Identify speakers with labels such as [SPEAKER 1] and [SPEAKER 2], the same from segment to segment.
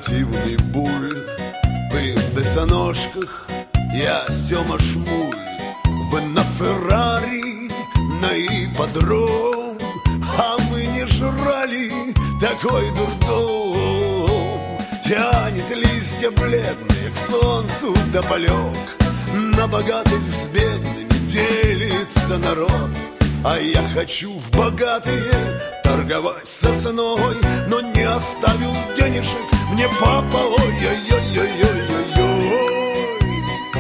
[SPEAKER 1] спортивный буль. Вы в босоножках, я Сёма Шмуль. Вы на Феррари, на ипподром, а мы не жрали такой дурдом. Тянет листья бледные к солнцу тополек, на богатых с бедными делится народ. А я хочу в богатые торговать сосной, но не оставил денежек мне папа, ой-ой-ой-ой-ой-ой.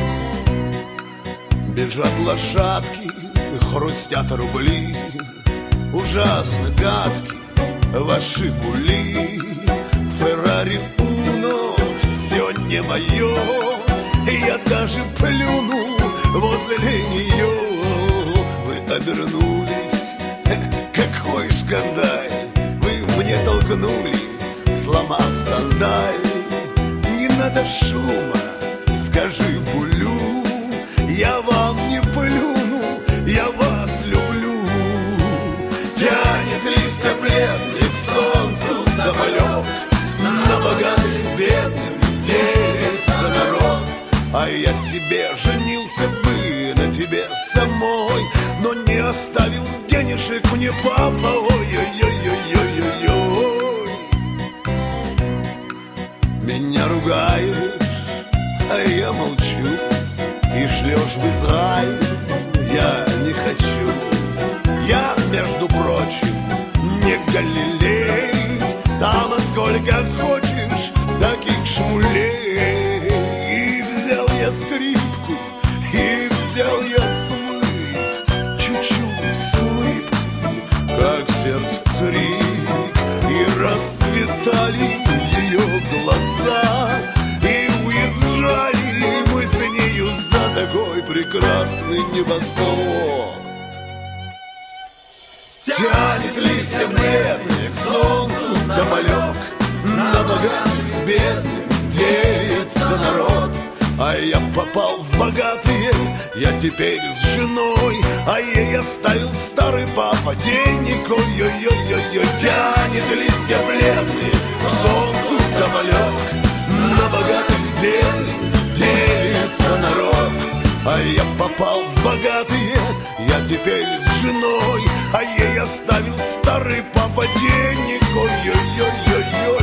[SPEAKER 1] Бежат лошадки, хрустят рубли, ужасно гадки ваши були. Феррари Уно, все не мое, я даже плюну возле нее. Вы обернулись, какой шкандаль, вы мне толкнули, сломав сандаль. Не надо шума, скажи булю, я вам не плюну, я вас люблю. Тянет листья бледных к солнцу тополек, на богатых с бедными делится народ. А я себе женился бы на тебе самой, но не оставил денежек мне папа, ой-ой-ой-ой-ой-ой. Меня ругаешь, а я молчу, и шлешь в Израиль я не хочу. Я, между прочим, не Галилей, там сколько хочешь таких шмулей. И взял я скрипку, и взял я смык, чуть-чуть с улыбкой, как сердце крик. И расцветали ее глаза, и уезжали мы с нею за такой прекрасный небосвод. Тянет листья бледных к солнцу тополек, на богатых с бедными делится народ. А я попал в богатые, я теперь с женой, а ей оставил старый папа денег, ой-ой-ой-ой-ой. Тянет листья бледные к солнцу тополек, на богатых с бедными делится народ. А я попал в богатые, я теперь с женой, а ей оставил старый папа денег, ой-ой-ой-ой-ой.